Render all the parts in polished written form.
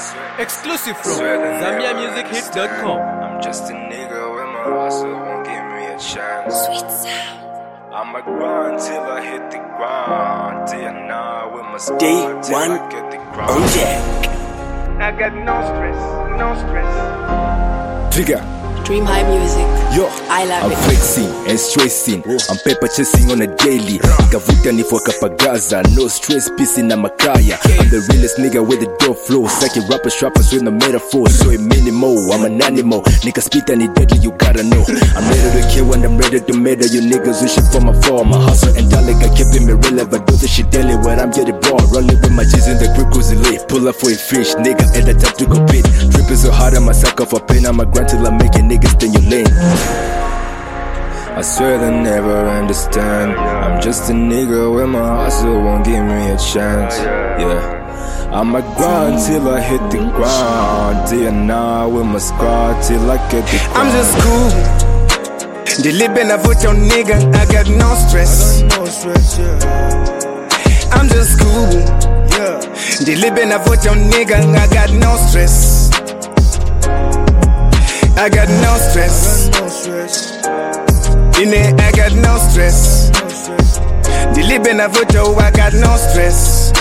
Exclusive from ZambiaMusicHits.com. I'm just a nigga with my hustle, won't give me a chance. Sweet sound. I'ma grind till I hit the ground. Day and night with my squad Day till one I get the ground. on deck. I got no stress, no stress. Trigger. Dream High Music. Yo, I love I'm it. flexing and stressing. I'm paper chasing on a daily. Kavuta ni for kapagaza. No stress, peace in Makaya. I'm the realest nigga with the dope flow. Second rappers, trappers with no metaphor. So a minimal, I'm an animal. Nigga spit and it deadly, you gotta know. I'm ready to kill and I'm ready to murder you niggas. Wishing for my fall. My hustle and dollar got keeping me relevant. Do this shit daily when I'm getting bored. Rolling with my G's in the grip cruising late. Pull up for a fish, nigga, at the time to compete. Dripping so hard, I'm a sucker for pain. I'm a grind till I make it, niggas, then you lane. I swear they never understand. I'm just a nigga with my hustle, won't give me a chance. Yeah, I'ma grind till I hit the ground. Day and night with my squad till I get the ground. I'm just cool. Delibin' with your nigga, I got no stress. I'm just cool. Delibin' with your nigga, I got no stress. I got no stress. In it, I got no stress. Delibin' with your, I got no stress.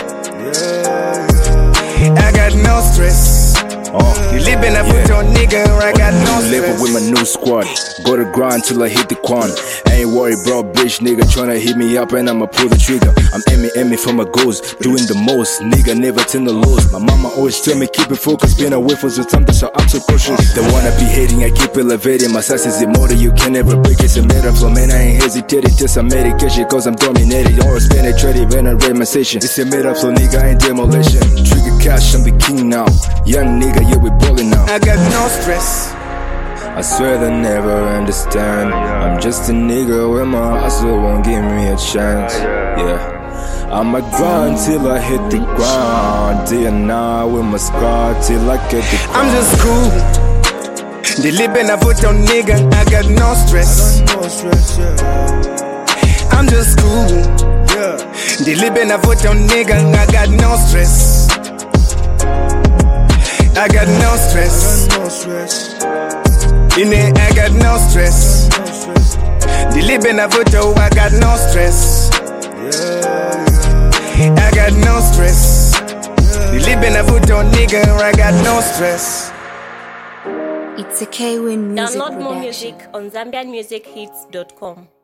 I got no stress. You living up with your nigga, I got no stress. Level with my new squad, go to grind till I hit the quan. Ain't worried, bro, bitch, nigga tryna hit me up and I'ma pull the trigger. I'm aiming for my goals, doing the most, nigga never tend to lose. My mama always tell me keep it focused, been away for some time, so I'm so cautious. They wanna be hating, I keep elevating. My size is immortal, you can never break it. It's a matter of man, I ain't hesitating till some medication, cause I'm dominating. Always penetrating when I read my station. It's a matter of nigga, I ain't demolition. Trigger cash, I'm the king now. Young nigga, yeah, we ballin' now. I got no stress. I swear they never understand. I'm just a nigga with my hustle, won't give me a chance. Yeah, I'ma grind till I hit the ground. Day and night with my squad till I get the ground. I'm just cool. Delibin' with your nigga, I got no stress. I'm just cool. Delibin' with your nigga, I got no stress. I got no stress. In it, I got no stress. Delibin' with your, I got no stress. I got no stress. Delibin' with your nigga, I got no stress. It's a K-Win Music Download more production. music on ZambianMusicHits.com.